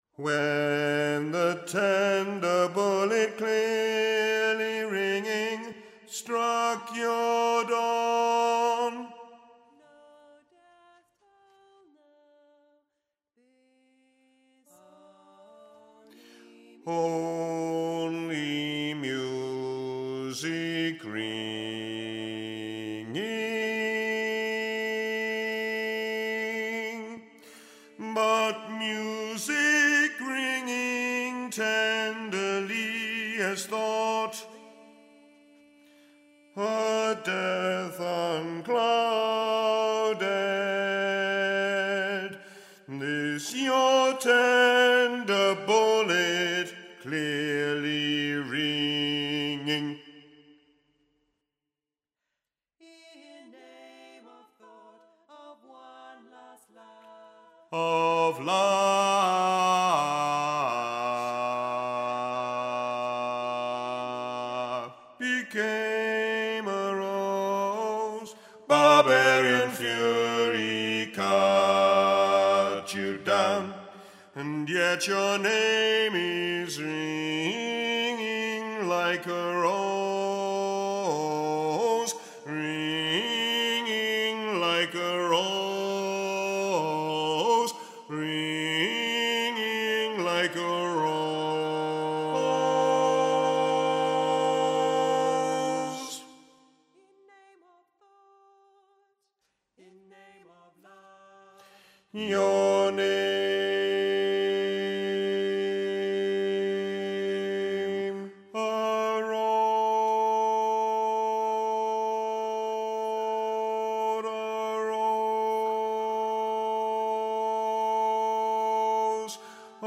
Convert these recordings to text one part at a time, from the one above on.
When the tender bullet clearly ringing struck your dawn, only music ringing, but music ringing tenderly as thought, a death unclouded, this your tender bullet clearly ringing. In name of thought of one last love, Of love became a rose, barbarian fury cut you down, and yet your name is ringing like a rose, ringing like a rose, ringing like a rose. in name of love, Your name, a rose, a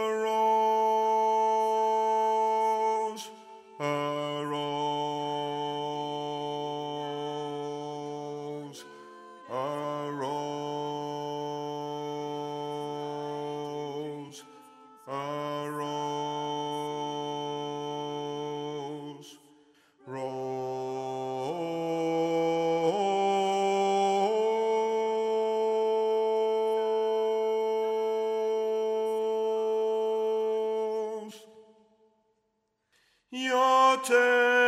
rose, a rose, a rose, a rose, rose. Your